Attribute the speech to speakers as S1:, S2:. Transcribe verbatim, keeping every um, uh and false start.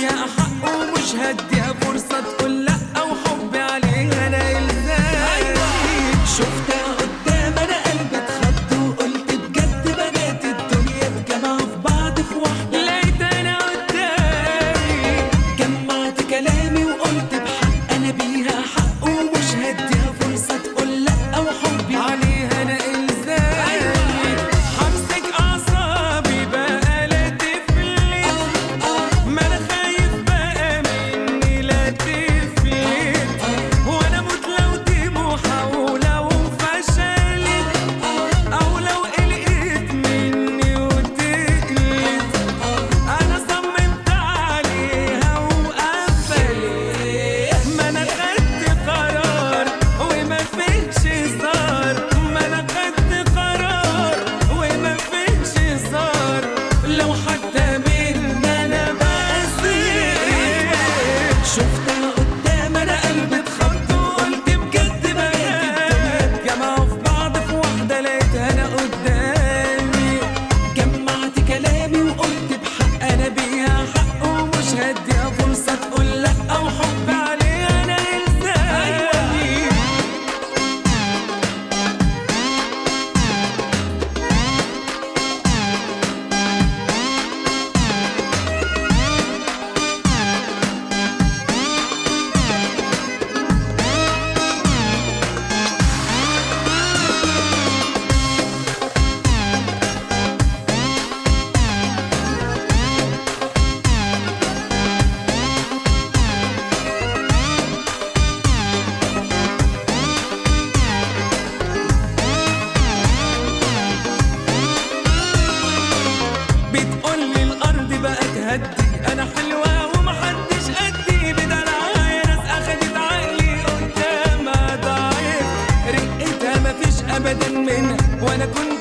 S1: بيها حق ومش هديها فرصة تقول لأ وحبي عليها أنا إلزام. شفتها قدام أنا قلبي اتخض وقلت بجد بنات الدنيا اتجمعوا في بعض في واحدة. لقيت أنا قدامي جمعت كلامي وقلت بحق أنا بيها حق ومش هديها فرصة تقول لأ وحبي عليها أنا إلزام. همسك أعصابي بقى لا تفلت، ما أنا خايف بقى مني لا تفلت، وأنا أموت لو دي محاولة وفشلت، أو لو قلقت مني وتقلت. أنا صممت عليها وقفلت، ما أنا خدت قرار وما فيش هزار، ما أنا خدت قرار وما فيش هزار، لو حتى مني أنا بأذيت. شفتها قدام أنا قلبي اتخض وقلت بجد بنات الدنيا اتجمعوا في بعض في واحدة. لقيتها أنا قدامي جمعت كلامي وقلت بحق أنا بيها حق ومش هديها فرصة تقول لأ وحب عليها أنا إلزامي. بتقولي الأرض بقت هدي، أنا حلوة ومحدش قدي، بدلعها ناس أخدت عقلي قدامها ضعيف، رقتها مفيش أبدا منها وأنا كنت